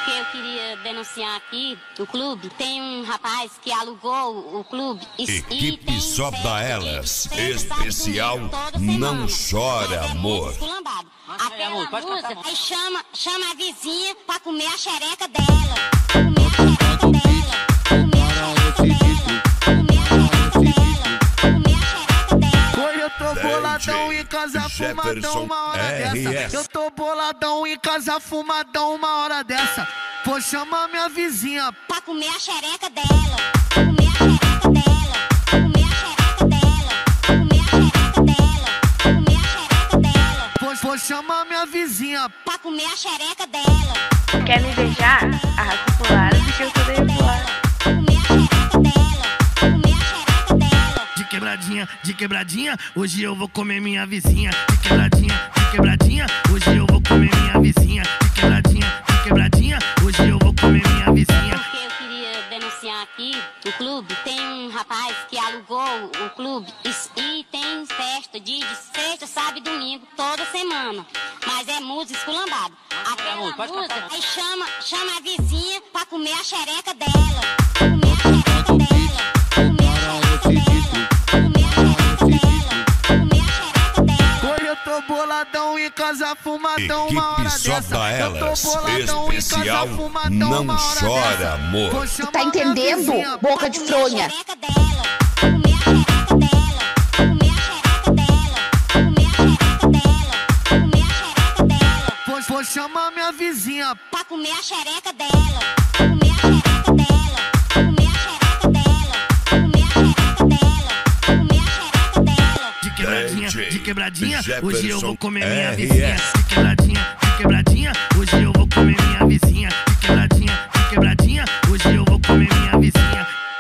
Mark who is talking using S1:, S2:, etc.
S1: Porque eu queria denunciar aqui o clube. Tem um rapaz que alugou o clube.
S2: Equipe Só da Elas. Especial Não Chora Amor.
S1: Aquela música, aí chama a vizinha pra comer a xereca dela. Comer a xereca dela. Comer a xereca dela. Comer a xereca dela. Comer a xereca dela.
S3: Hoje eu tô boladão em casa, fumadão uma hora dessa. Eu tô boladão em casa, fumadão uma hora dessa. Vou chamar minha vizinha
S1: pra comer a xereca dela. Comer a xereca dela. Comer a xereca dela. Comer a xereca dela. Comer a xereca dela.
S3: Vou chamar minha vizinha
S1: pra comer a xereca dela.
S4: Quer me beijar? Arrasta pro lado, deixa eu poder voar.
S1: Comer a xereca dela. Comer a xereca dela.
S3: De quebradinha, hoje eu vou comer minha vizinha. De quebradinha, hoje eu vou comer minha vizinha. De quebradinha, hoje eu vou comer minha vizinha.
S1: Porque eu queria denunciar aqui o clube. Tem um rapaz que alugou o clube e tem festa de sexta, sábado e domingo, toda semana. Mas é música esculambada. Aquela música, aí chama a vizinha pra comer a xereca dela. Comer a xereca dela. Comer a xereca dela. Comer a xereca dela. Comer a xereca dela.
S3: Hoje eu tô boladão em casa, fumadão uma hora
S2: Equipe Só
S3: dessa.
S2: da
S3: Eu tô
S2: Elas.
S3: boladão em
S2: Especial
S3: casa, fumadão
S2: Não
S3: uma hora
S2: Chora
S3: dessa.
S2: Amor.
S3: Vou chamar
S5: Tá entendendo?
S3: minha vizinha
S5: Boca de fronha.
S1: Xereca dela. Comer a xereca dela. Comer a xereca dela. Comer a xereca dela. Comer a xereca dela.
S3: Vou chamar minha vizinha
S1: pra comer a xereca dela. Comer a xereca dela. Comer a xereca dela. Comer a xereca dela. Comer a xereca dela.
S3: De quebradinha, hoje eu vou comer minha
S2: RS.
S3: vizinha. De quebradinha, hoje eu